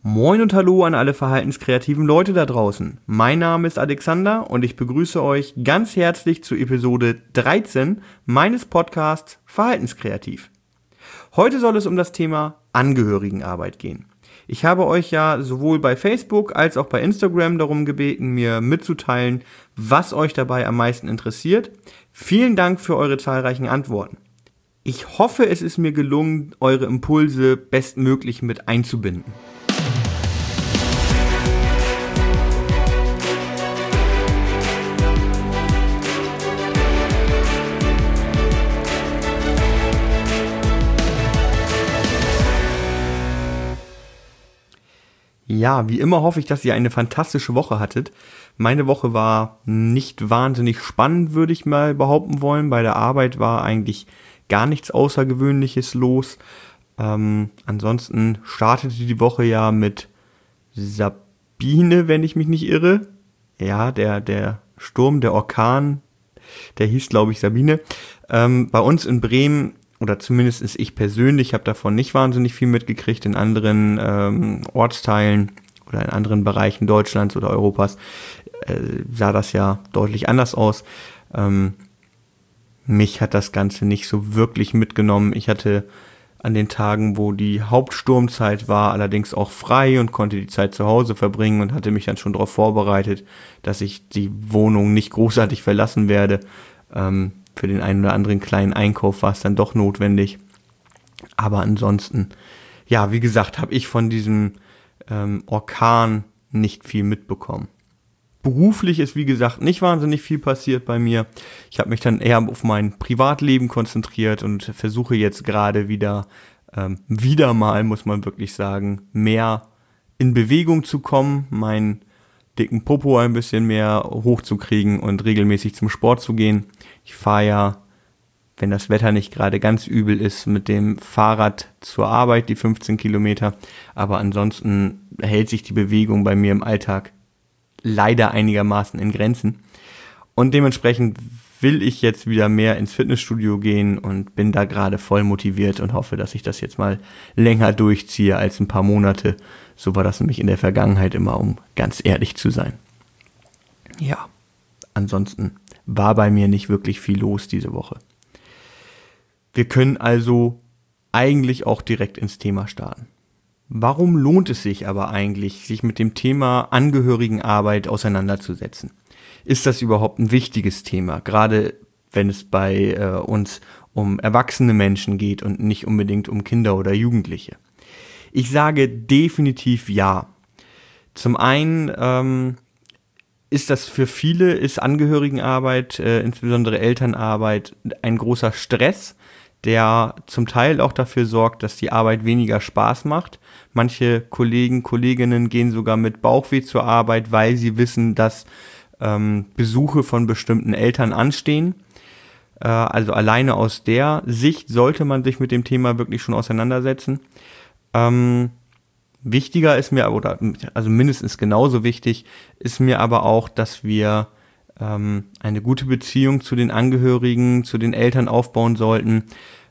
Moin und hallo an alle verhaltenskreativen Leute da draußen. Mein Name ist Alexander und ich begrüße euch ganz herzlich zu Episode 13 meines Podcasts Verhaltenskreativ. Heute soll es um das Thema Angehörigenarbeit gehen. Ich habe euch ja sowohl bei Facebook als auch bei Instagram darum gebeten, mir mitzuteilen, was euch dabei am meisten interessiert. Vielen Dank für eure zahlreichen Antworten. Ich hoffe, es ist mir gelungen, eure Impulse bestmöglich mit einzubinden. Ja, wie immer hoffe ich, dass ihr eine fantastische Woche hattet. Meine Woche war nicht wahnsinnig spannend, würde ich mal behaupten wollen. Bei der Arbeit war eigentlich gar nichts Außergewöhnliches los. Ansonsten startete die Woche ja mit Sabine, wenn ich mich nicht irre. Ja, der Sturm, der Orkan, der hieß, glaube ich, Sabine. Bei uns in Bremen, oder zumindest ich persönlich, habe davon nicht wahnsinnig viel mitgekriegt. In anderen Ortsteilen oder in anderen Bereichen Deutschlands oder Europas sah das ja deutlich anders aus. Mich hat das Ganze nicht so wirklich mitgenommen. Ich hatte an den Tagen, wo die Hauptsturmzeit war, allerdings auch frei und konnte die Zeit zu Hause verbringen und hatte mich dann schon darauf vorbereitet, dass ich die Wohnung nicht großartig verlassen werde. Für den einen oder anderen kleinen Einkauf war es dann doch notwendig. Aber ansonsten, ja, wie gesagt, habe ich von diesem Orkan nicht viel mitbekommen. Beruflich ist, wie gesagt, nicht wahnsinnig viel passiert bei mir. Ich habe mich dann eher auf mein Privatleben konzentriert und versuche jetzt gerade wieder mal, muss man wirklich sagen, mehr in Bewegung zu kommen, meinen dicken Popo ein bisschen mehr hochzukriegen und regelmäßig zum Sport zu gehen. Ich fahre ja, wenn das Wetter nicht gerade ganz übel ist, mit dem Fahrrad zur Arbeit, die 15 Kilometer. Aber ansonsten hält sich die Bewegung bei mir im Alltag leider einigermaßen in Grenzen. Und dementsprechend will ich jetzt wieder mehr ins Fitnessstudio gehen und bin da gerade voll motiviert und hoffe, dass ich das jetzt mal länger durchziehe als ein paar Monate. So war das nämlich in der Vergangenheit immer, um ganz ehrlich zu sein. Ja, ansonsten war bei mir nicht wirklich viel los diese Woche. Wir können also eigentlich auch direkt ins Thema starten. Warum lohnt es sich aber eigentlich, sich mit dem Thema Angehörigenarbeit auseinanderzusetzen? Ist das überhaupt ein wichtiges Thema, gerade wenn es bei uns um erwachsene Menschen geht und nicht unbedingt um Kinder oder Jugendliche? Ich sage definitiv ja. Zum einen ist das für viele, ist Angehörigenarbeit, insbesondere Elternarbeit, ein großer Stress, der zum Teil auch dafür sorgt, dass die Arbeit weniger Spaß macht. Manche Kolleginnen gehen sogar mit Bauchweh zur Arbeit, weil sie wissen, dass Besuche von bestimmten Eltern anstehen. Also alleine aus der Sicht sollte man sich mit dem Thema wirklich schon auseinandersetzen. Wichtiger ist mir, also mindestens genauso wichtig, ist mir aber auch, dass wir eine gute Beziehung zu den Angehörigen, zu den Eltern aufbauen sollten,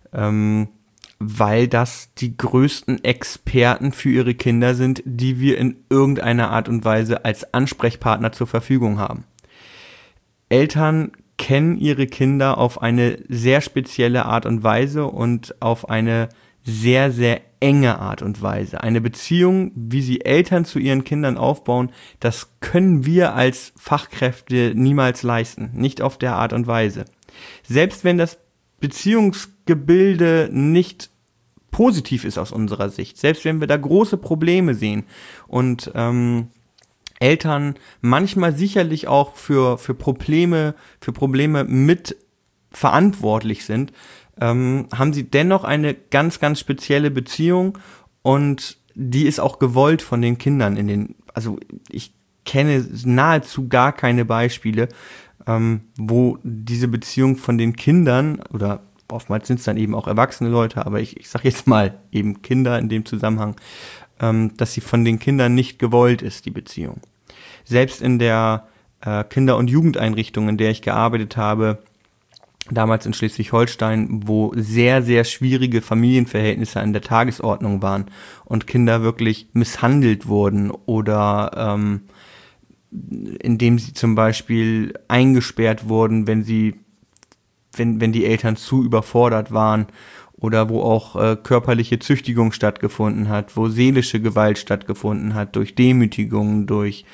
weil das die größten Experten für ihre Kinder sind, die wir in irgendeiner Art und Weise als Ansprechpartner zur Verfügung haben. Eltern kennen ihre Kinder auf eine sehr spezielle Art und Weise und auf eine sehr, sehr enge Art und Weise. Eine Beziehung, wie sie Eltern zu ihren Kindern aufbauen, das können wir als Fachkräfte niemals leisten. Nicht auf der Art und Weise. Selbst wenn das Beziehungsgebilde nicht positiv ist aus unserer Sicht, selbst wenn wir da große Probleme sehen und Eltern manchmal sicherlich auch für Probleme mit verantwortlich sind, haben sie dennoch eine ganz, ganz spezielle Beziehung und die ist auch gewollt von den Kindern also ich kenne nahezu gar keine Beispiele, wo diese Beziehung von den Kindern, oder oftmals sind es dann eben auch erwachsene Leute, aber ich sage jetzt mal eben Kinder in dem Zusammenhang, dass sie von den Kindern nicht gewollt ist, die Beziehung. Selbst in der Kinder- und Jugendeinrichtung, in der ich gearbeitet habe, damals in Schleswig-Holstein, wo sehr, sehr schwierige Familienverhältnisse an der Tagesordnung waren und Kinder wirklich misshandelt wurden oder indem sie zum Beispiel eingesperrt wurden, wenn die Eltern zu überfordert waren, oder wo auch körperliche Züchtigung stattgefunden hat, wo seelische Gewalt stattgefunden hat, durch Demütigungen, durch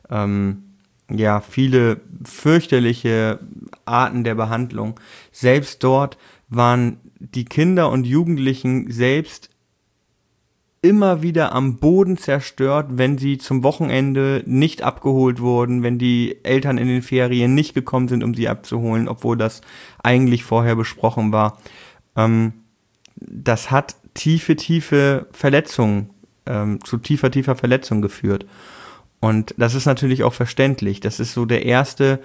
viele fürchterliche Arten der Behandlung. Selbst dort waren die Kinder und Jugendlichen selbst immer wieder am Boden zerstört, wenn sie zum Wochenende nicht abgeholt wurden, wenn die Eltern in den Ferien nicht gekommen sind, um sie abzuholen, obwohl das eigentlich vorher besprochen war. Das hat tiefe Verletzungen, zu tiefer Verletzung geführt. Und das ist natürlich auch verständlich. Das ist so der erste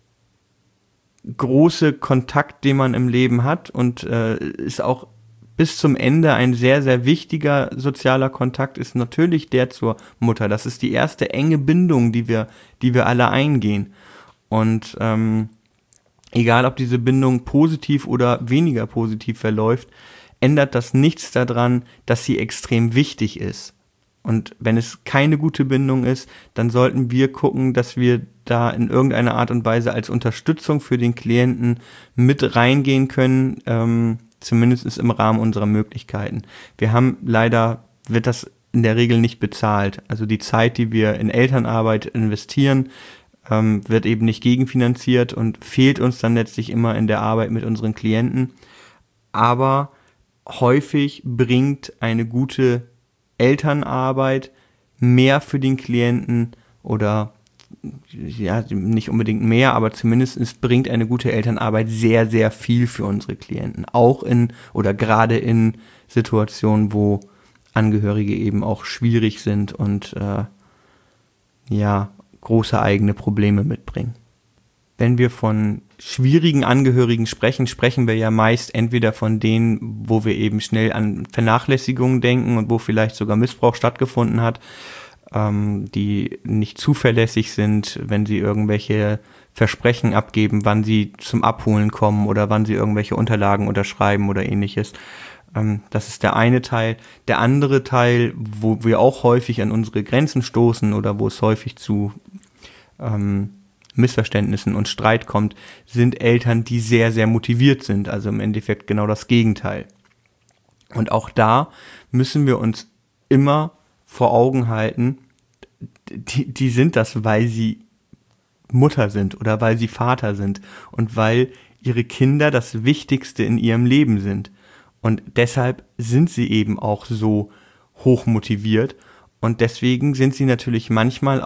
große Kontakt, den man im Leben hat und ist auch bis zum Ende ein sehr, sehr wichtiger sozialer Kontakt, ist natürlich der zur Mutter. Das ist die erste enge Bindung, die wir alle eingehen. Und egal, ob diese Bindung positiv oder weniger positiv verläuft, ändert das nichts daran, dass sie extrem wichtig ist. Und wenn es keine gute Bindung ist, dann sollten wir gucken, dass wir da in irgendeiner Art und Weise als Unterstützung für den Klienten mit reingehen können, zumindest im Rahmen unserer Möglichkeiten. Wird das in der Regel nicht bezahlt. Also die Zeit, die wir in Elternarbeit investieren, wird eben nicht gegenfinanziert und fehlt uns dann letztlich immer in der Arbeit mit unseren Klienten. Aber häufig bringt eine gute Elternarbeit mehr für den Klienten oder nicht unbedingt mehr, aber zumindest bringt eine gute Elternarbeit sehr, sehr viel für unsere Klienten. Auch gerade in Situationen, wo Angehörige eben auch schwierig sind und große eigene Probleme mitbringen. Wenn wir von schwierigen Angehörigen sprechen wir ja meist entweder von denen, wo wir eben schnell an Vernachlässigung denken und wo vielleicht sogar Missbrauch stattgefunden hat, die nicht zuverlässig sind, wenn sie irgendwelche Versprechen abgeben, wann sie zum Abholen kommen oder wann sie irgendwelche Unterlagen unterschreiben oder ähnliches. Das ist der eine Teil. Der andere Teil, wo wir auch häufig an unsere Grenzen stoßen oder wo es häufig zu Missverständnissen und Streit kommt, sind Eltern, die sehr, sehr motiviert sind. Also im Endeffekt genau das Gegenteil. Und auch da müssen wir uns immer vor Augen halten, die sind das, weil sie Mutter sind oder weil sie Vater sind und weil ihre Kinder das Wichtigste in ihrem Leben sind. Und deshalb sind sie eben auch so hoch motiviert und deswegen sind sie natürlich manchmal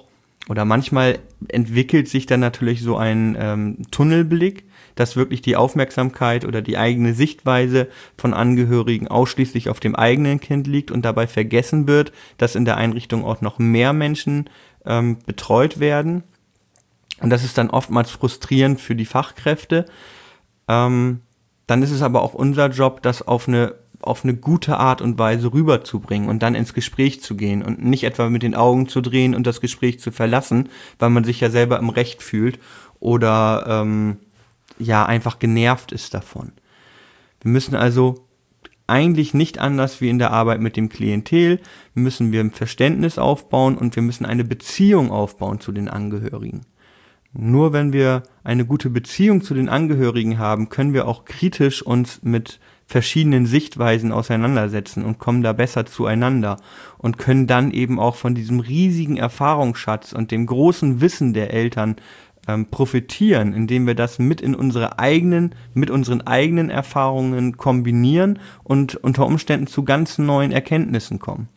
entwickelt sich dann natürlich so ein Tunnelblick, dass wirklich die Aufmerksamkeit oder die eigene Sichtweise von Angehörigen ausschließlich auf dem eigenen Kind liegt und dabei vergessen wird, dass in der Einrichtung auch noch mehr Menschen betreut werden. Und das ist dann oftmals frustrierend für die Fachkräfte. Dann ist es aber auch unser Job, das auf eine gute Art und Weise rüberzubringen und dann ins Gespräch zu gehen und nicht etwa mit den Augen zu drehen und das Gespräch zu verlassen, weil man sich ja selber im Recht fühlt oder einfach genervt ist davon. Wir müssen also eigentlich nicht anders wie in der Arbeit mit dem Klientel, müssen wir ein Verständnis aufbauen und wir müssen eine Beziehung aufbauen zu den Angehörigen. Nur wenn wir eine gute Beziehung zu den Angehörigen haben, können wir auch kritisch uns mit verschiedenen Sichtweisen auseinandersetzen und kommen da besser zueinander und können dann eben auch von diesem riesigen Erfahrungsschatz und dem großen Wissen der Eltern profitieren, indem wir das mit unseren eigenen Erfahrungen kombinieren und unter Umständen zu ganz neuen Erkenntnissen kommen.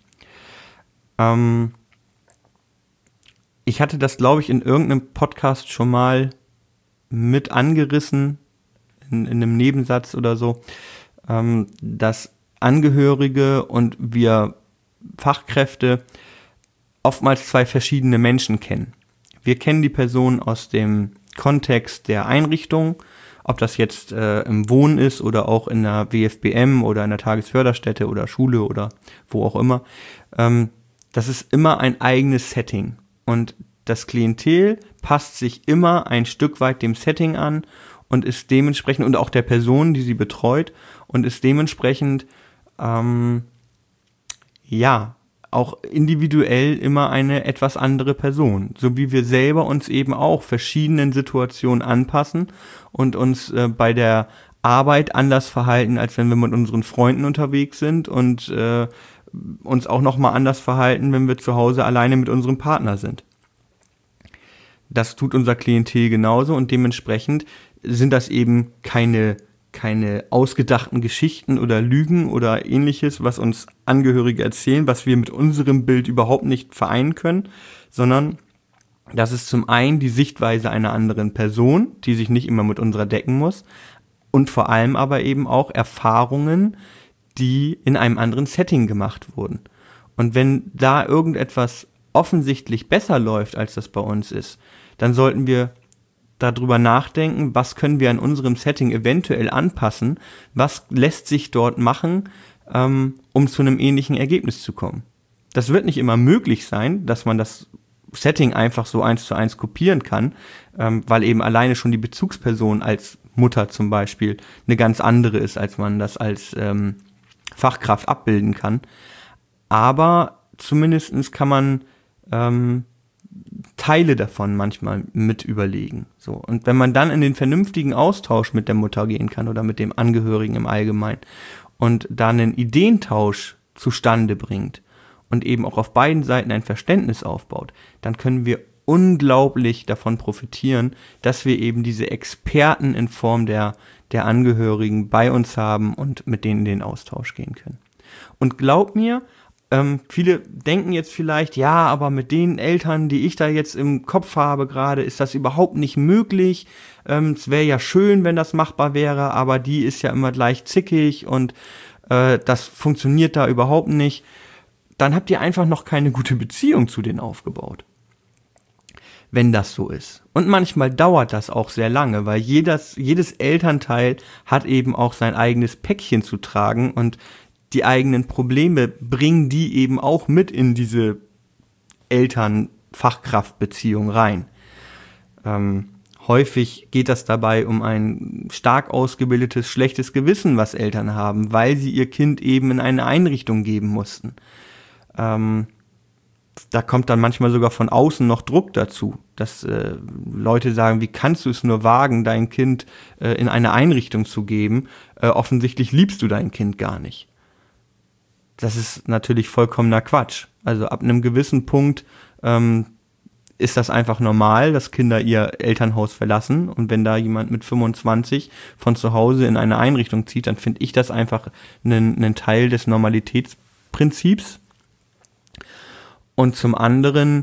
Ich hatte das, glaube ich, in irgendeinem Podcast schon mal mit angerissen, in einem Nebensatz oder so, dass Angehörige und wir Fachkräfte oftmals zwei verschiedene Menschen kennen. Wir kennen die Person aus dem Kontext der Einrichtung, ob das jetzt im Wohnen ist oder auch in einer WFBM oder in einer Tagesförderstätte oder Schule oder wo auch immer. Das ist immer ein eigenes Setting und das Klientel passt sich immer ein Stück weit dem Setting an und ist dementsprechend, und auch der Person, die sie betreut, und ist dementsprechend, auch individuell immer eine etwas andere Person. So wie wir selber uns eben auch verschiedenen Situationen anpassen und uns bei der Arbeit anders verhalten, als wenn wir mit unseren Freunden unterwegs sind und uns auch nochmal anders verhalten, wenn wir zu Hause alleine mit unserem Partner sind. Das tut unser Klientel genauso und dementsprechend sind das eben keine ausgedachten Geschichten oder Lügen oder ähnliches, was uns Angehörige erzählen, was wir mit unserem Bild überhaupt nicht vereinen können, sondern das ist zum einen die Sichtweise einer anderen Person, die sich nicht immer mit unserer decken muss, und vor allem aber eben auch Erfahrungen, die in einem anderen Setting gemacht wurden. Und wenn da irgendetwas offensichtlich besser läuft, als das bei uns ist, dann sollten wir darüber nachdenken, was können wir an unserem Setting eventuell anpassen, was lässt sich dort machen, um zu einem ähnlichen Ergebnis zu kommen. Das wird nicht immer möglich sein, dass man das Setting einfach so 1:1 kopieren kann, weil eben alleine schon die Bezugsperson als Mutter zum Beispiel eine ganz andere ist, als man das als Fachkraft abbilden kann. Aber zumindest kann man Teile davon manchmal mit überlegen. So. Und wenn man dann in den vernünftigen Austausch mit der Mutter gehen kann oder mit dem Angehörigen im Allgemeinen und da einen Ideentausch zustande bringt und eben auch auf beiden Seiten ein Verständnis aufbaut, dann können wir unglaublich davon profitieren, dass wir eben diese Experten in Form der Angehörigen bei uns haben und mit denen in den Austausch gehen können. Und glaub mir, viele denken jetzt vielleicht, ja, aber mit den Eltern, die ich da jetzt im Kopf habe gerade, ist das überhaupt nicht möglich. Es wäre ja schön, wenn das machbar wäre, aber die ist ja immer gleich zickig und das funktioniert da überhaupt nicht. Dann habt ihr einfach noch keine gute Beziehung zu denen aufgebaut. Wenn das so ist. Und manchmal dauert das auch sehr lange, weil jedes Elternteil hat eben auch sein eigenes Päckchen zu tragen und die eigenen Probleme bringen die eben auch mit in diese Eltern-Fachkraft-Beziehung rein. Häufig geht das dabei um ein stark ausgebildetes, schlechtes Gewissen, was Eltern haben, weil sie ihr Kind eben in eine Einrichtung geben mussten. Da kommt dann manchmal sogar von außen noch Druck dazu, dass Leute sagen, wie kannst du es nur wagen, dein Kind in eine Einrichtung zu geben? Offensichtlich liebst du dein Kind gar nicht. Das ist natürlich vollkommener Quatsch. Also ab einem gewissen Punkt ist das einfach normal, dass Kinder ihr Elternhaus verlassen. Und wenn da jemand mit 25 von zu Hause in eine Einrichtung zieht, dann finde ich das einfach einen Teil des Normalitätsprinzips. Und zum anderen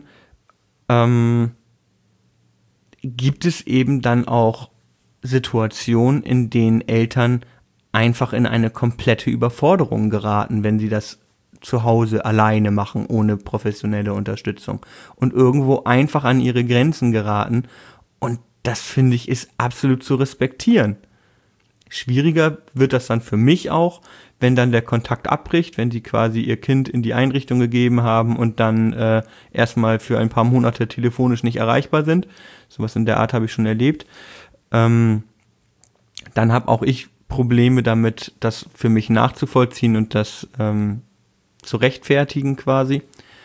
gibt es eben dann auch Situationen, in denen Eltern einfach in eine komplette Überforderung geraten, wenn sie das zu Hause alleine machen, ohne professionelle Unterstützung und irgendwo einfach an ihre Grenzen geraten. Und das, finde ich, ist absolut zu respektieren. Schwieriger wird das dann für mich auch, wenn dann der Kontakt abbricht, wenn sie quasi ihr Kind in die Einrichtung gegeben haben und dann erstmal für ein paar Monate telefonisch nicht erreichbar sind. Sowas in der Art habe ich schon erlebt. Dann habe auch ich Probleme damit, das für mich nachzuvollziehen und das zu rechtfertigen quasi.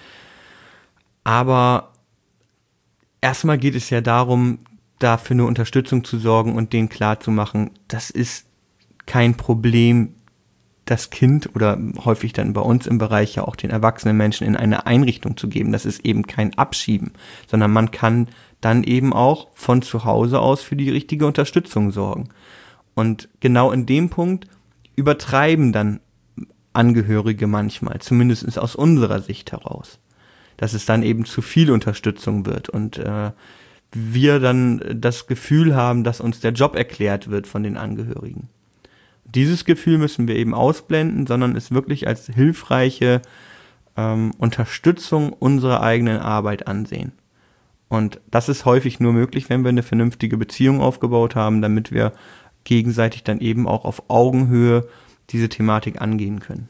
Aber erstmal geht es ja darum, da für eine Unterstützung zu sorgen und denen klarzumachen, das ist kein Problem, das Kind oder häufig dann bei uns im Bereich ja auch den erwachsenen Menschen in eine Einrichtung zu geben. Das ist eben kein Abschieben, sondern man kann dann eben auch von zu Hause aus für die richtige Unterstützung sorgen. Und genau in dem Punkt übertreiben dann Angehörige manchmal, zumindest aus unserer Sicht heraus, dass es dann eben zu viel Unterstützung wird und wir dann das Gefühl haben, dass uns der Job erklärt wird von den Angehörigen. Dieses Gefühl müssen wir eben ausblenden, sondern es wirklich als hilfreiche Unterstützung unserer eigenen Arbeit ansehen. Und das ist häufig nur möglich, wenn wir eine vernünftige Beziehung aufgebaut haben, damit wir gegenseitig dann eben auch auf Augenhöhe diese Thematik angehen können.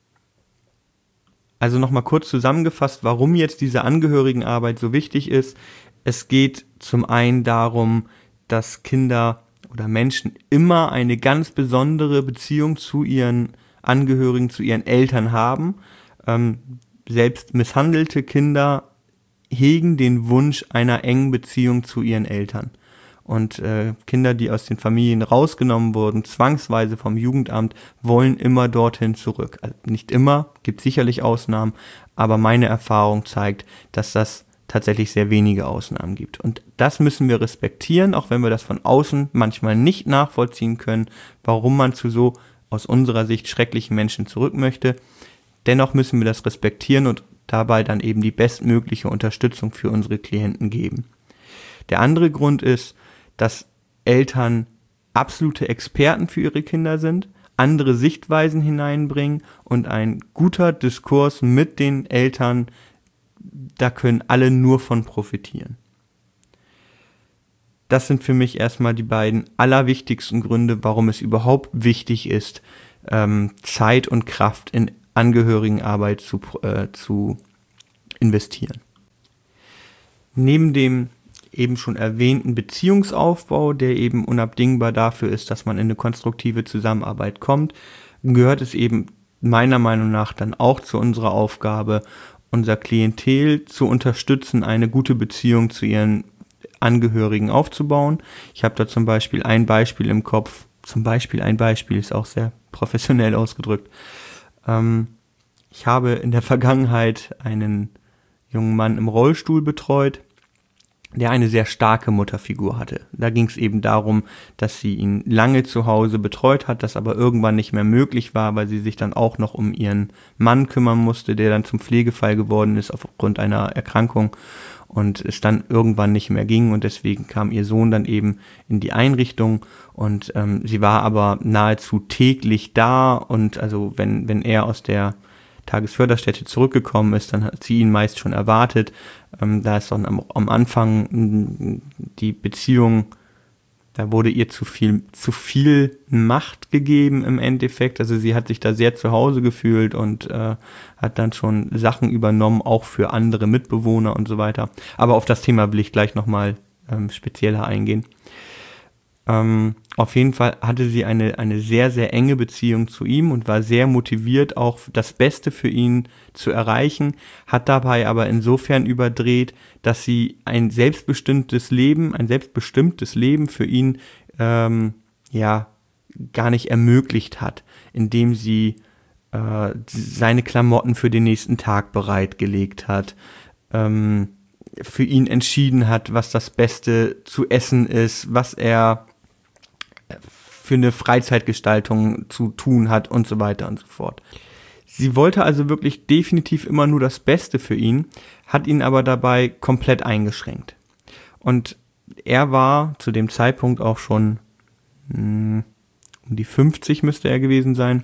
Also nochmal kurz zusammengefasst, warum jetzt diese Angehörigenarbeit so wichtig ist. Es geht zum einen darum, dass Kinder oder Menschen immer eine ganz besondere Beziehung zu ihren Angehörigen, zu ihren Eltern haben. Selbst misshandelte Kinder hegen den Wunsch einer engen Beziehung zu ihren Eltern. Und Kinder, die aus den Familien rausgenommen wurden, zwangsweise vom Jugendamt, wollen immer dorthin zurück. Also nicht immer, gibt sicherlich Ausnahmen, aber meine Erfahrung zeigt, dass das tatsächlich sehr wenige Ausnahmen gibt. Und das müssen wir respektieren, auch wenn wir das von außen manchmal nicht nachvollziehen können, warum man zu so aus unserer Sicht schrecklichen Menschen zurück möchte. Dennoch müssen wir das respektieren und dabei dann eben die bestmögliche Unterstützung für unsere Klienten geben. Der andere Grund ist, dass Eltern absolute Experten für ihre Kinder sind, andere Sichtweisen hineinbringen und ein guter Diskurs mit den Eltern, da können alle nur von profitieren. Das sind für mich erstmal die beiden allerwichtigsten Gründe, warum es überhaupt wichtig ist, Zeit und Kraft in Angehörigenarbeit zu investieren. Neben dem eben schon erwähnten Beziehungsaufbau, der eben unabdingbar dafür ist, dass man in eine konstruktive Zusammenarbeit kommt, gehört es eben meiner Meinung nach dann auch zu unserer Aufgabe, unser Klientel zu unterstützen, eine gute Beziehung zu ihren Angehörigen aufzubauen. Ich habe da zum Beispiel ein Beispiel im Kopf, ist auch sehr professionell ausgedrückt. Ich habe in der Vergangenheit einen jungen Mann im Rollstuhl betreut, der eine sehr starke Mutterfigur hatte. Da ging es eben darum, dass sie ihn lange zu Hause betreut hat, das aber irgendwann nicht mehr möglich war, weil sie sich dann auch noch um ihren Mann kümmern musste, der dann zum Pflegefall geworden ist aufgrund einer Erkrankung und es dann irgendwann nicht mehr ging und deswegen kam ihr Sohn dann eben in die Einrichtung und sie war aber nahezu täglich da und also wenn er aus der Tagesförderstätte zurückgekommen ist, dann hat sie ihn meist schon erwartet. Da ist dann am Anfang die Beziehung, da wurde ihr zu viel Macht gegeben im Endeffekt. Also sie hat sich da sehr zu Hause gefühlt und hat dann schon Sachen übernommen, auch für andere Mitbewohner und so weiter. Aber auf das Thema will ich gleich nochmal spezieller eingehen. Auf jeden Fall hatte sie eine sehr, sehr enge Beziehung zu ihm und war sehr motiviert, auch das Beste für ihn zu erreichen, hat dabei aber insofern überdreht, dass sie ein selbstbestimmtes Leben für ihn gar nicht ermöglicht hat, indem sie seine Klamotten für den nächsten Tag bereitgelegt hat, für ihn entschieden hat, was das Beste zu essen ist, was er für eine Freizeitgestaltung zu tun hat und so weiter und so fort. Sie wollte also wirklich definitiv immer nur das Beste für ihn, hat ihn aber dabei komplett eingeschränkt. Und er war zu dem Zeitpunkt auch schon um die 50 müsste er gewesen sein,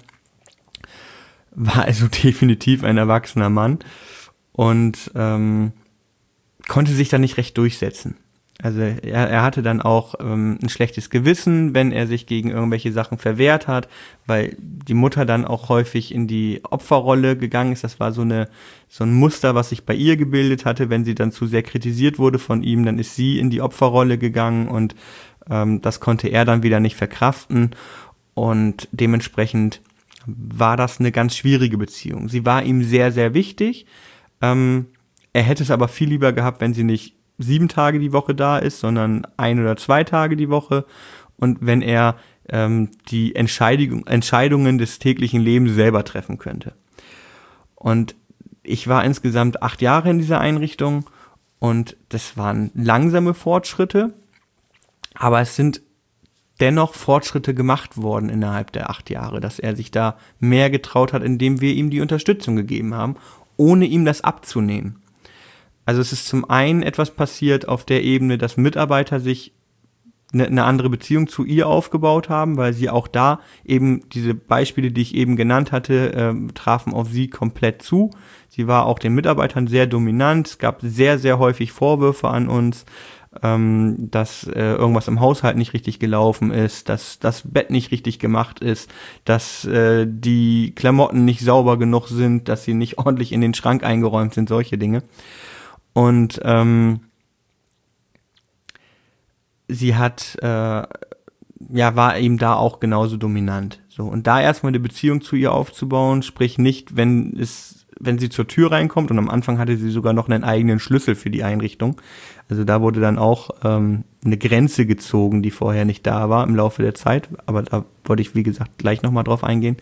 war also definitiv ein erwachsener Mann und konnte sich da nicht recht durchsetzen. Also er hatte dann auch ein schlechtes Gewissen, wenn er sich gegen irgendwelche Sachen verwehrt hat, weil die Mutter dann auch häufig in die Opferrolle gegangen ist. Das war so ein Muster, was sich bei ihr gebildet hatte. Wenn sie dann zu sehr kritisiert wurde von ihm, dann ist sie in die Opferrolle gegangen und das konnte er dann wieder nicht verkraften. Und dementsprechend war das eine ganz schwierige Beziehung. Sie war ihm sehr, sehr wichtig. Er hätte es aber viel lieber gehabt, wenn sie nicht 7 Tage die Woche da ist, sondern 1 oder 2 Tage die Woche und wenn er die Entscheidungen des täglichen Lebens selber treffen könnte. Und ich war insgesamt 8 Jahre in dieser Einrichtung und das waren langsame Fortschritte, aber es sind dennoch Fortschritte gemacht worden innerhalb der 8 Jahre, dass er sich da mehr getraut hat, indem wir ihm die Unterstützung gegeben haben, ohne ihm das abzunehmen. Also es ist zum einen etwas passiert auf der Ebene, dass Mitarbeiter sich eine andere Beziehung zu ihr aufgebaut haben, weil sie auch da eben diese Beispiele, die ich eben genannt hatte, trafen auf sie komplett zu. Sie war auch den Mitarbeitern sehr dominant. Es gab sehr, sehr häufig Vorwürfe an uns, dass irgendwas im Haushalt nicht richtig gelaufen ist, dass das Bett nicht richtig gemacht ist, dass die Klamotten nicht sauber genug sind, dass sie nicht ordentlich in den Schrank eingeräumt sind, solche Dinge. Und sie hat ja, war eben da auch genauso dominant. So, und da erstmal eine Beziehung zu ihr aufzubauen, sprich nicht, wenn sie zur Tür reinkommt, und am Anfang hatte sie sogar noch einen eigenen Schlüssel für die Einrichtung. Also da wurde dann auch eine Grenze gezogen, die vorher nicht da war im Laufe der Zeit, aber da wollte ich, wie gesagt, gleich nochmal drauf eingehen.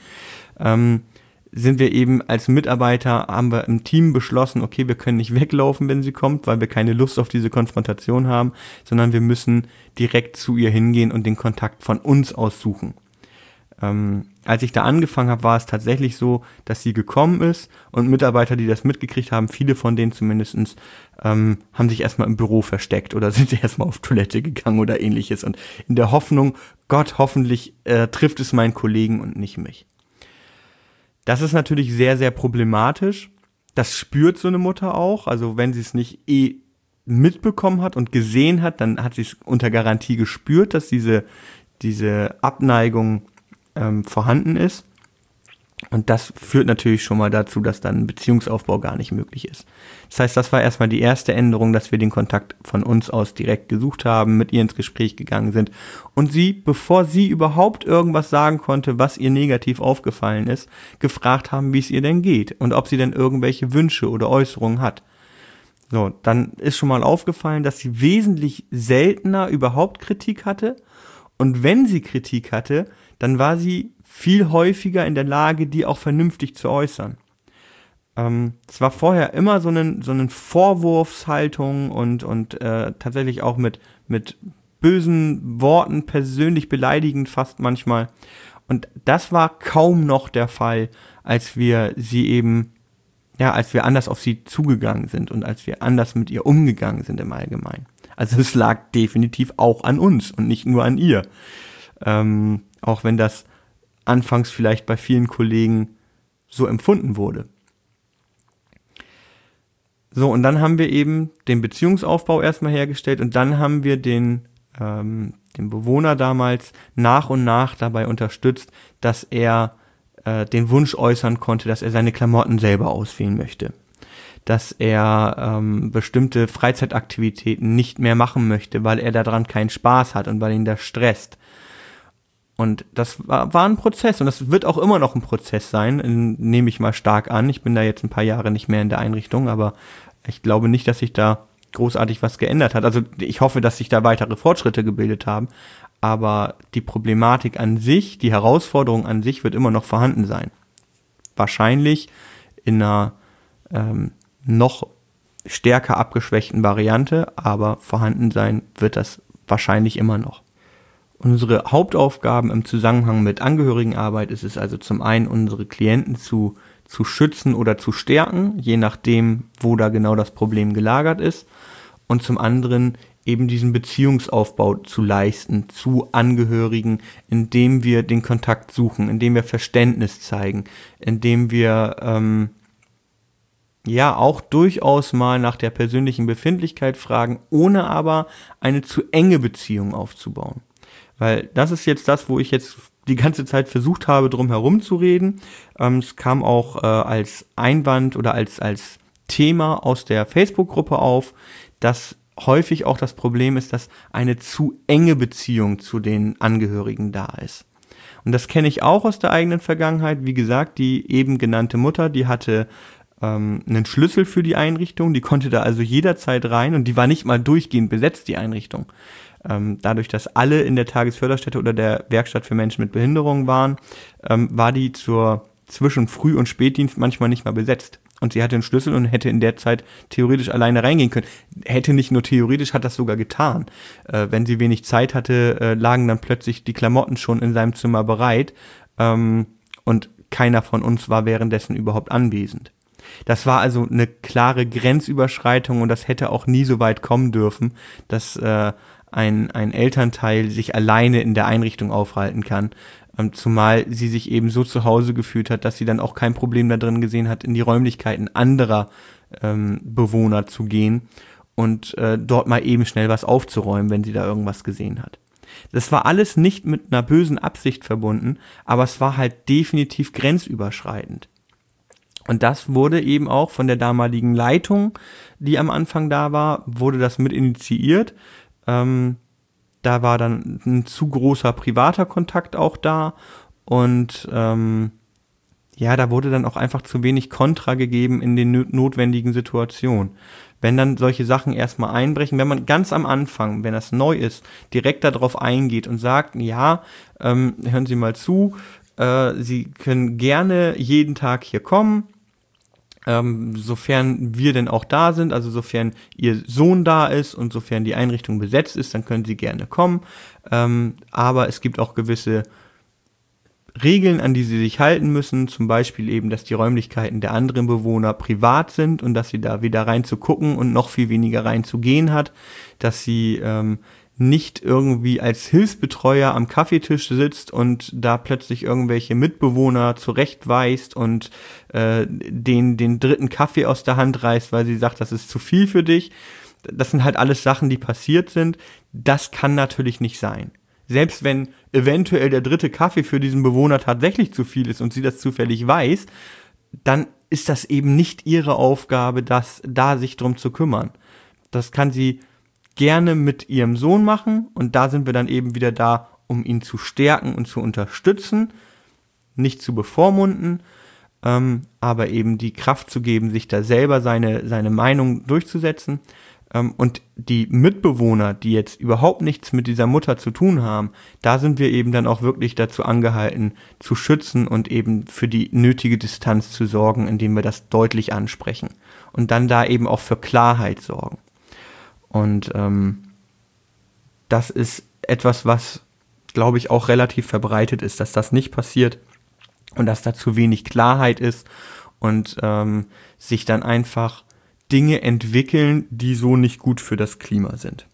Sind wir eben als Mitarbeiter, haben wir im Team beschlossen, okay, wir können nicht weglaufen, wenn sie kommt, weil wir keine Lust auf diese Konfrontation haben, sondern wir müssen direkt zu ihr hingehen und den Kontakt von uns aus suchen. Als ich da angefangen habe, war es tatsächlich so, dass sie gekommen ist und Mitarbeiter, die das mitgekriegt haben, viele von denen zumindestens, haben sich erstmal im Büro versteckt oder sind erstmal auf Toilette gegangen oder ähnliches und in der Hoffnung, Gott, hoffentlich trifft es meinen Kollegen und nicht mich. Das ist natürlich sehr, sehr problematisch. Das spürt so eine Mutter auch. Also wenn sie es nicht mitbekommen hat und gesehen hat, dann hat sie es unter Garantie gespürt, dass diese Abneigung vorhanden ist. Und das führt natürlich schon mal dazu, dass dann ein Beziehungsaufbau gar nicht möglich ist. Das heißt, das war erstmal die erste Änderung, dass wir den Kontakt von uns aus direkt gesucht haben, mit ihr ins Gespräch gegangen sind und sie, bevor sie überhaupt irgendwas sagen konnte, was ihr negativ aufgefallen ist, gefragt haben, wie es ihr denn geht und ob sie denn irgendwelche Wünsche oder Äußerungen hat. So, dann ist schon mal aufgefallen, dass sie wesentlich seltener überhaupt Kritik hatte, und wenn sie Kritik hatte, dann war sie viel häufiger in der Lage, die auch vernünftig zu äußern. Es war vorher immer so eine Vorwurfshaltung und tatsächlich auch mit bösen Worten, persönlich beleidigend fast manchmal. Und das war kaum noch der Fall, als wir anders auf sie zugegangen sind und als wir anders mit ihr umgegangen sind im Allgemeinen. Also es lag definitiv auch an uns und nicht nur an ihr. Auch wenn das anfangs vielleicht bei vielen Kollegen so empfunden wurde. So, und dann haben wir eben den Beziehungsaufbau erstmal hergestellt und dann haben wir den Bewohner damals nach und nach dabei unterstützt, dass er den Wunsch äußern konnte, dass er seine Klamotten selber auswählen möchte. Dass er bestimmte Freizeitaktivitäten nicht mehr machen möchte, weil er daran keinen Spaß hat und weil ihn das stresst. Und das war ein Prozess und das wird auch immer noch ein Prozess sein, nehme ich mal stark an. Ich bin da jetzt ein paar Jahre nicht mehr in der Einrichtung, aber ich glaube nicht, dass sich da großartig was geändert hat. Also ich hoffe, dass sich da weitere Fortschritte gebildet haben, aber die Problematik an sich, die Herausforderung an sich wird immer noch vorhanden sein. Wahrscheinlich in einer noch stärker abgeschwächten Variante, aber vorhanden sein wird das wahrscheinlich immer noch. Unsere Hauptaufgaben im Zusammenhang mit Angehörigenarbeit ist es also zum einen, unsere Klienten zu schützen oder zu stärken, je nachdem, wo da genau das Problem gelagert ist, und zum anderen eben diesen Beziehungsaufbau zu leisten zu Angehörigen, indem wir den Kontakt suchen, indem wir Verständnis zeigen, indem wir auch durchaus mal nach der persönlichen Befindlichkeit fragen, ohne aber eine zu enge Beziehung aufzubauen. Weil das ist jetzt das, wo ich jetzt die ganze Zeit versucht habe, drum herum zu reden. Es kam auch als Einwand oder als Thema aus der Facebook-Gruppe auf, dass häufig auch das Problem ist, dass eine zu enge Beziehung zu den Angehörigen da ist. Und das kenne ich auch aus der eigenen Vergangenheit. Wie gesagt, die eben genannte Mutter, die hatte einen Schlüssel für die Einrichtung, die konnte da also jederzeit rein und die war nicht mal durchgehend besetzt, die Einrichtung. Dadurch, dass alle in der Tagesförderstätte oder der Werkstatt für Menschen mit Behinderung waren, war die zwischen Früh- und Spätdienst manchmal nicht mal besetzt. Und sie hatte einen Schlüssel und hätte in der Zeit theoretisch alleine reingehen können. Hätte nicht nur theoretisch, hat das sogar getan. Wenn sie wenig Zeit hatte, lagen dann plötzlich die Klamotten schon in seinem Zimmer bereit und keiner von uns war währenddessen überhaupt anwesend. Das war also eine klare Grenzüberschreitung und das hätte auch nie so weit kommen dürfen, dass ein Elternteil sich alleine in der Einrichtung aufhalten kann, zumal sie sich eben so zu Hause gefühlt hat, dass sie dann auch kein Problem da drin gesehen hat, in die Räumlichkeiten anderer Bewohner zu gehen und dort mal eben schnell was aufzuräumen, wenn sie da irgendwas gesehen hat. Das war alles nicht mit einer bösen Absicht verbunden, aber es war halt definitiv grenzüberschreitend. Und das wurde eben auch von der damaligen Leitung, die am Anfang da war, wurde das mit initiiert. Da war dann ein zu großer privater Kontakt auch da und da wurde dann auch einfach zu wenig Kontra gegeben in den notwendigen Situationen. Wenn dann solche Sachen erstmal einbrechen, wenn man ganz am Anfang, wenn das neu ist, direkt darauf eingeht und sagt, ja, hören Sie mal zu, Sie können gerne jeden Tag hier kommen, sofern wir denn auch da sind, also sofern Ihr Sohn da ist und sofern die Einrichtung besetzt ist, dann können Sie gerne kommen, aber es gibt auch gewisse Regeln, an die sie sich halten müssen, zum Beispiel eben, dass die Räumlichkeiten der anderen Bewohner privat sind und dass sie da weder rein zu gucken und noch viel weniger rein zu gehen hat, dass sie nicht irgendwie als Hilfsbetreuer am Kaffeetisch sitzt und da plötzlich irgendwelche Mitbewohner zurechtweist und den dritten Kaffee aus der Hand reißt, weil sie sagt, das ist zu viel für dich. Das sind halt alles Sachen, die passiert sind. Das kann natürlich nicht sein. Selbst wenn eventuell der dritte Kaffee für diesen Bewohner tatsächlich zu viel ist und sie das zufällig weiß, dann ist das eben nicht ihre Aufgabe, sich drum zu kümmern. Das kann sie gerne mit ihrem Sohn machen und da sind wir dann eben wieder da, um ihn zu stärken und zu unterstützen, nicht zu bevormunden, aber eben die Kraft zu geben, sich da selber seine Meinung durchzusetzen. Und die Mitbewohner, die jetzt überhaupt nichts mit dieser Mutter zu tun haben, da sind wir eben dann auch wirklich dazu angehalten, zu schützen und eben für die nötige Distanz zu sorgen, indem wir das deutlich ansprechen und dann da eben auch für Klarheit sorgen. Und das ist etwas, was, glaube ich, auch relativ verbreitet ist, dass das nicht passiert und dass da zu wenig Klarheit ist und sich dann einfach Dinge entwickeln, die so nicht gut für das Klima sind.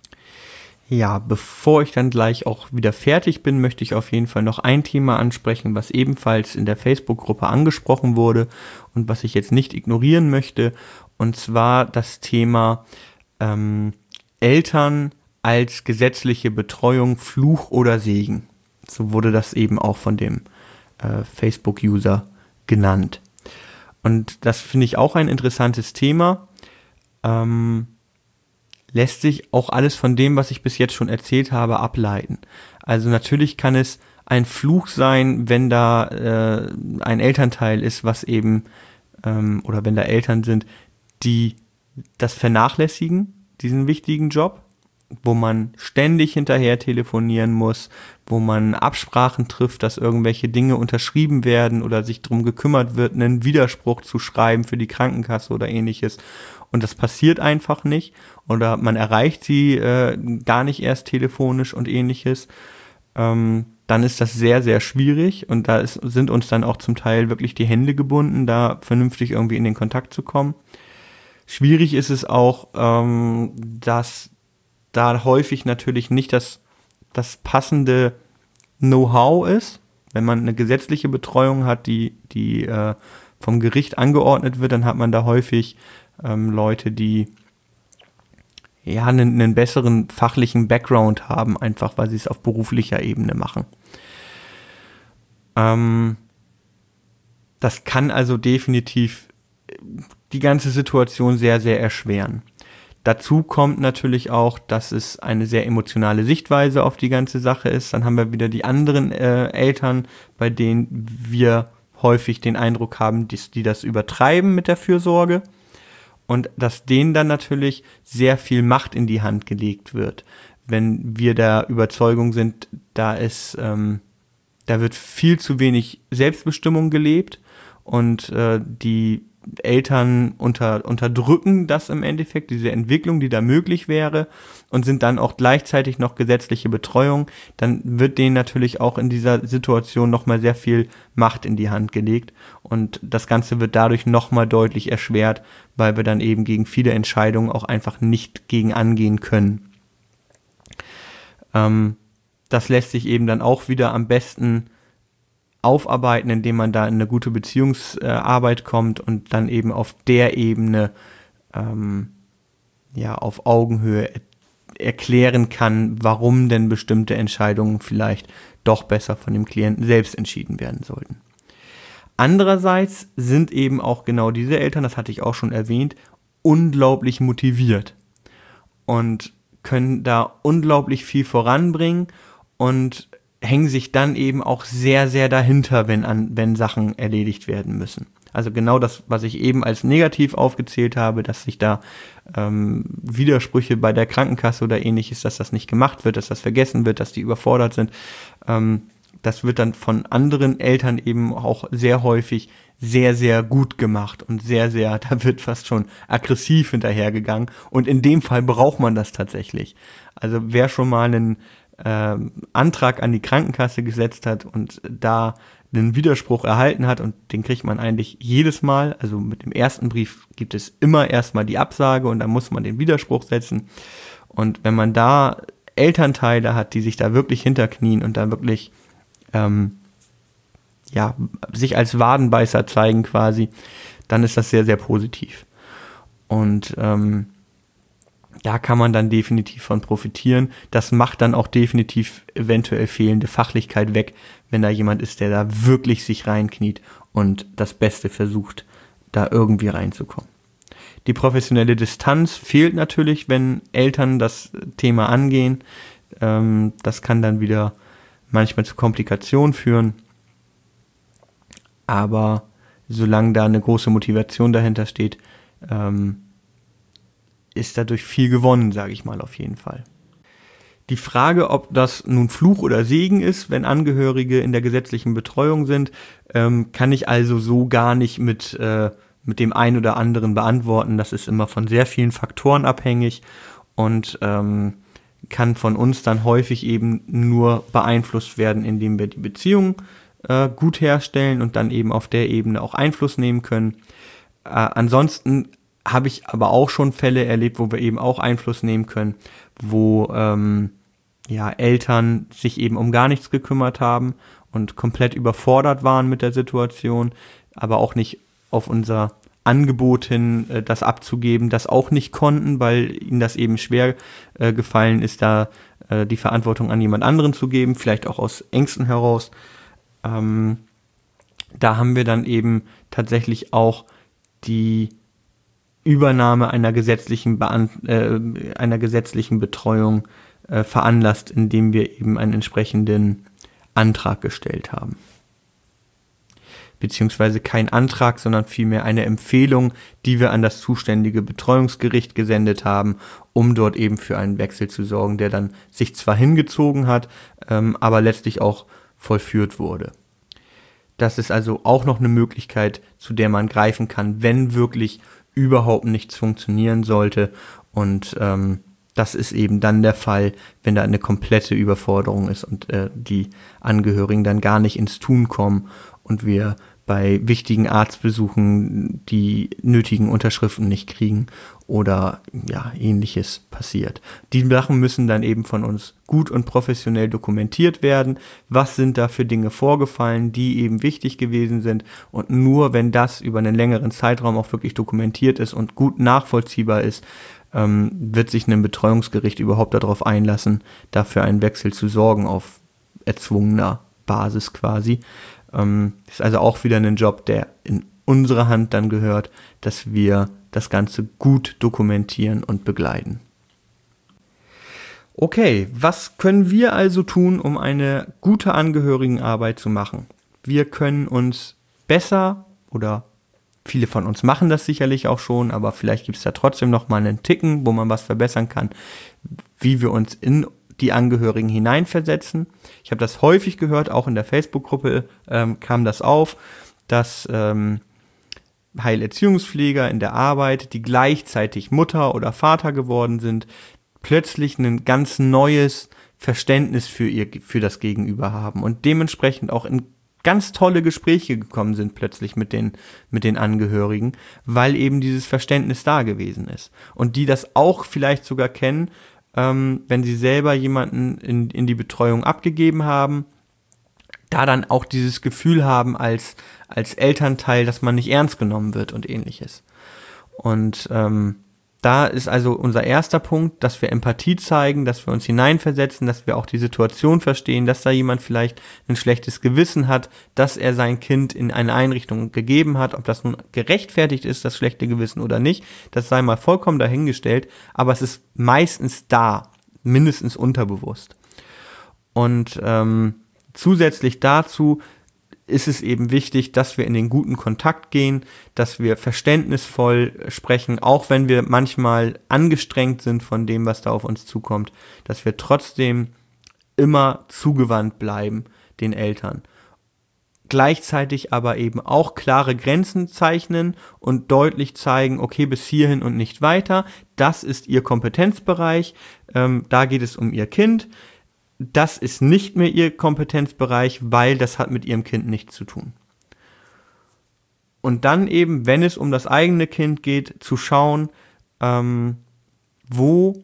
Ja, bevor ich dann gleich auch wieder fertig bin, möchte ich auf jeden Fall noch ein Thema ansprechen, was ebenfalls in der Facebook-Gruppe angesprochen wurde und was ich jetzt nicht ignorieren möchte, und zwar das Thema Eltern als gesetzliche Betreuung, Fluch oder Segen. So wurde das eben auch von dem Facebook-User genannt. Und das finde ich auch ein interessantes Thema. Lässt sich auch alles von dem, was ich bis jetzt schon erzählt habe, ableiten. Also natürlich kann es ein Fluch sein, wenn da ein Elternteil ist, was eben, oder wenn da Eltern sind, die das vernachlässigen, diesen wichtigen Job, wo man ständig hinterher telefonieren muss, wo man Absprachen trifft, dass irgendwelche Dinge unterschrieben werden oder sich darum gekümmert wird, einen Widerspruch zu schreiben für die Krankenkasse oder ähnliches. Und das passiert einfach nicht oder man erreicht sie gar nicht erst telefonisch und ähnliches. Dann ist das sehr, sehr schwierig und sind uns dann auch zum Teil wirklich die Hände gebunden, da vernünftig irgendwie in den Kontakt zu kommen. Schwierig ist es auch, dass da häufig natürlich nicht das passende Know-how ist. Wenn man eine gesetzliche Betreuung hat, die vom Gericht angeordnet wird, dann hat man da häufig Leute, die ja einen besseren fachlichen Background haben, einfach weil sie es auf beruflicher Ebene machen. Das kann also definitiv die ganze Situation sehr, sehr erschweren. Dazu kommt natürlich auch, dass es eine sehr emotionale Sichtweise auf die ganze Sache ist. Dann haben wir wieder die anderen Eltern, bei denen wir häufig den Eindruck haben, die das übertreiben mit der Fürsorge. Und dass denen dann natürlich sehr viel Macht in die Hand gelegt wird. Wenn wir der Überzeugung sind, da wird viel zu wenig Selbstbestimmung gelebt und die Eltern unterdrücken das im Endeffekt, diese Entwicklung, die da möglich wäre, und sind dann auch gleichzeitig noch gesetzliche Betreuung, dann wird denen natürlich auch in dieser Situation nochmal sehr viel Macht in die Hand gelegt und das Ganze wird dadurch nochmal deutlich erschwert, weil wir dann eben gegen viele Entscheidungen auch einfach nicht gegen angehen können. Das lässt sich eben dann auch wieder am besten aufarbeiten, indem man da in eine gute Beziehungsarbeit kommt und dann eben auf der Ebene auf Augenhöhe erklären kann, warum denn bestimmte Entscheidungen vielleicht doch besser von dem Klienten selbst entschieden werden sollten. Andererseits sind eben auch genau diese Eltern, das hatte ich auch schon erwähnt, unglaublich motiviert und können da unglaublich viel voranbringen und hängen sich dann eben auch sehr, sehr dahinter, wenn Sachen erledigt werden müssen. Also genau das, was ich eben als negativ aufgezählt habe, dass sich da Widersprüche bei der Krankenkasse oder ähnliches, dass das nicht gemacht wird, dass das vergessen wird, dass die überfordert sind. Das wird dann von anderen Eltern eben auch sehr häufig sehr, sehr gut gemacht und sehr, sehr, da wird fast schon aggressiv hinterhergegangen. Und in dem Fall braucht man das tatsächlich. Also wer schon mal einen Antrag an die Krankenkasse gesetzt hat und da einen Widerspruch erhalten hat, und den kriegt man eigentlich jedes Mal, also mit dem ersten Brief gibt es immer erstmal die Absage und dann muss man den Widerspruch setzen. Und wenn man da Elternteile hat, die sich da wirklich hinterknien und da wirklich sich als Wadenbeißer zeigen quasi, dann ist das sehr, sehr positiv. Und da kann man dann definitiv von profitieren. Das macht dann auch definitiv eventuell fehlende Fachlichkeit weg, wenn da jemand ist, der da wirklich sich reinkniet und das Beste versucht, da irgendwie reinzukommen. Die professionelle Distanz fehlt natürlich, wenn Eltern das Thema angehen. Das kann dann wieder manchmal zu Komplikationen führen. Aber solange da eine große Motivation dahinter steht, ist dadurch viel gewonnen, sage ich mal auf jeden Fall. Die Frage, ob das nun Fluch oder Segen ist, wenn Angehörige in der gesetzlichen Betreuung sind, kann ich also so gar nicht mit dem einen oder anderen beantworten. Das ist immer von sehr vielen Faktoren abhängig und kann von uns dann häufig eben nur beeinflusst werden, indem wir die Beziehung gut herstellen und dann eben auf der Ebene auch Einfluss nehmen können. Ansonsten habe ich aber auch schon Fälle erlebt, wo wir eben auch Einfluss nehmen können, wo Eltern sich eben um gar nichts gekümmert haben und komplett überfordert waren mit der Situation, aber auch nicht auf unser Angebot hin, das abzugeben, das auch nicht konnten, weil ihnen das eben schwer gefallen ist, da die Verantwortung an jemand anderen zu geben, vielleicht auch aus Ängsten heraus. Da haben wir dann eben tatsächlich auch die Übernahme einer gesetzlichen Betreuung veranlasst, indem wir eben einen entsprechenden Antrag gestellt haben. Beziehungsweise kein Antrag, sondern vielmehr eine Empfehlung, die wir an das zuständige Betreuungsgericht gesendet haben, um dort eben für einen Wechsel zu sorgen, der dann sich zwar hingezogen hat, aber letztlich auch vollführt wurde. Das ist also auch noch eine Möglichkeit, zu der man greifen kann, wenn wirklich überhaupt nichts funktionieren sollte. Und das ist eben dann der Fall, wenn da eine komplette Überforderung ist und die Angehörigen dann gar nicht ins Tun kommen und wir bei wichtigen Arztbesuchen die nötigen Unterschriften nicht kriegen oder Ähnliches passiert. Die Sachen müssen dann eben von uns gut und professionell dokumentiert werden. Was sind da für Dinge vorgefallen, die eben wichtig gewesen sind, und nur wenn das über einen längeren Zeitraum auch wirklich dokumentiert ist und gut nachvollziehbar ist, wird sich ein Betreuungsgericht überhaupt darauf einlassen, dafür einen Wechsel zu sorgen auf erzwungener Basis quasi. Ist also auch wieder ein Job, der in unsere Hand dann gehört, dass wir das Ganze gut dokumentieren und begleiten. Okay, was können wir also tun, um eine gute Angehörigenarbeit zu machen? Wir können uns besser, oder viele von uns machen das sicherlich auch schon, aber vielleicht gibt es da trotzdem noch mal einen Ticken, wo man was verbessern kann, wie wir uns in die Angehörigen hineinversetzen. Ich habe das häufig gehört, auch in der Facebook-Gruppe kam das auf, dass Heilerziehungspfleger in der Arbeit, die gleichzeitig Mutter oder Vater geworden sind, plötzlich ein ganz neues Verständnis für das Gegenüber haben und dementsprechend auch in ganz tolle Gespräche gekommen sind plötzlich mit den Angehörigen, weil eben dieses Verständnis da gewesen ist. Und die das auch vielleicht sogar kennen, wenn sie selber jemanden in die Betreuung abgegeben haben, da dann auch dieses Gefühl haben als Elternteil, dass man nicht ernst genommen wird und ähnliches. Und da ist also unser erster Punkt, dass wir Empathie zeigen, dass wir uns hineinversetzen, dass wir auch die Situation verstehen, dass da jemand vielleicht ein schlechtes Gewissen hat, dass er sein Kind in eine Einrichtung gegeben hat. Ob das nun gerechtfertigt ist, das schlechte Gewissen oder nicht, das sei mal vollkommen dahingestellt, aber es ist meistens da. mindestens unterbewusst. Und zusätzlich dazu ist es eben wichtig, dass wir in den guten Kontakt gehen, dass wir verständnisvoll sprechen, auch wenn wir manchmal angestrengt sind von dem, was da auf uns zukommt, dass wir trotzdem immer zugewandt bleiben den Eltern. Gleichzeitig aber eben auch klare Grenzen zeichnen und deutlich zeigen, okay, bis hierhin und nicht weiter, das ist ihr Kompetenzbereich, da geht es um ihr Kind, das ist nicht mehr ihr Kompetenzbereich, weil das hat mit ihrem Kind nichts zu tun. Und dann eben, wenn es um das eigene Kind geht, zu schauen, wo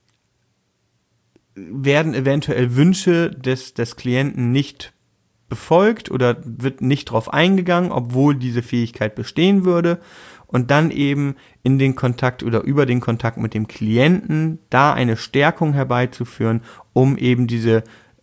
werden eventuell Wünsche des Klienten nicht befolgt oder wird nicht drauf eingegangen, obwohl diese Fähigkeit bestehen würde, und dann eben in den Kontakt oder über den Kontakt mit dem Klienten da eine Stärkung herbeizuführen, um eben diese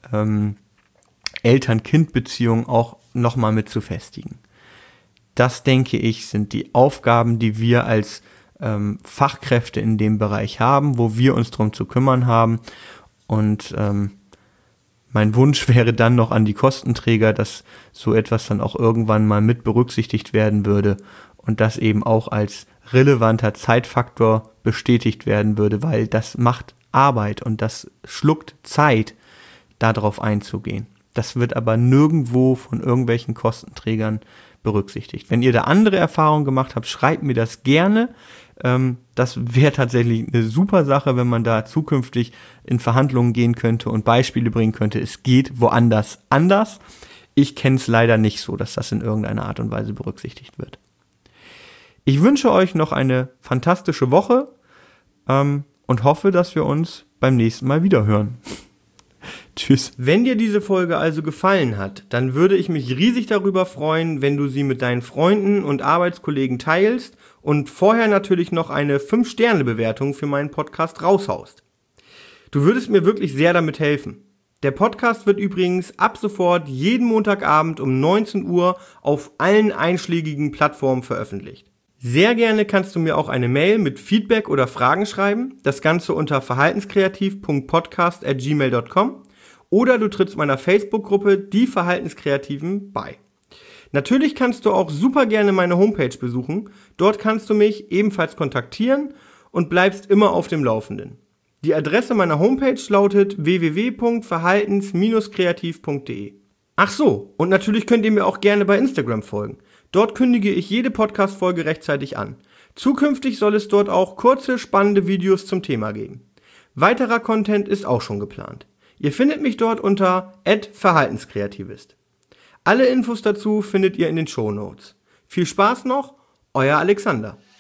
Eltern-Kind-Beziehung auch nochmal mit zu festigen. Das, denke ich, sind die Aufgaben, die wir als Fachkräfte in dem Bereich haben, wo wir uns drum zu kümmern haben. Und mein Wunsch wäre dann noch an die Kostenträger, dass so etwas dann auch irgendwann mal mit berücksichtigt werden würde und das eben auch als relevanter Zeitfaktor bestätigt werden würde, weil das macht Arbeit und das schluckt Zeit, darauf einzugehen. Das wird aber nirgendwo von irgendwelchen Kostenträgern berücksichtigt. Wenn ihr da andere Erfahrungen gemacht habt, schreibt mir das gerne. Das wäre tatsächlich eine super Sache, wenn man da zukünftig in Verhandlungen gehen könnte und Beispiele bringen könnte. Es geht woanders anders. Ich kenne es leider nicht so, dass das in irgendeiner Art und Weise berücksichtigt wird. Ich wünsche euch noch eine fantastische Woche und hoffe, dass wir uns beim nächsten Mal wieder hören. Tschüss. Wenn dir diese Folge also gefallen hat, dann würde ich mich riesig darüber freuen, wenn du sie mit deinen Freunden und Arbeitskollegen teilst und vorher natürlich noch eine 5-Sterne-Bewertung für meinen Podcast raushaust. Du würdest mir wirklich sehr damit helfen. Der Podcast wird übrigens ab sofort jeden Montagabend um 19 Uhr auf allen einschlägigen Plattformen veröffentlicht. Sehr gerne kannst du mir auch eine Mail mit Feedback oder Fragen schreiben, das Ganze unter verhaltenskreativ.podcast@gmail.com oder du trittst meiner Facebook-Gruppe Die Verhaltenskreativen bei. Natürlich kannst du auch super gerne meine Homepage besuchen, dort kannst du mich ebenfalls kontaktieren und bleibst immer auf dem Laufenden. Die Adresse meiner Homepage lautet www.verhaltens-kreativ.de. Ach so, und natürlich könnt ihr mir auch gerne bei Instagram folgen. Dort kündige ich jede Podcast-Folge rechtzeitig an. Zukünftig soll es dort auch kurze, spannende Videos zum Thema geben. Weiterer Content ist auch schon geplant. Ihr findet mich dort unter @verhaltenskreativist. Alle Infos dazu findet ihr in den Shownotes. Viel Spaß noch, euer Alexander.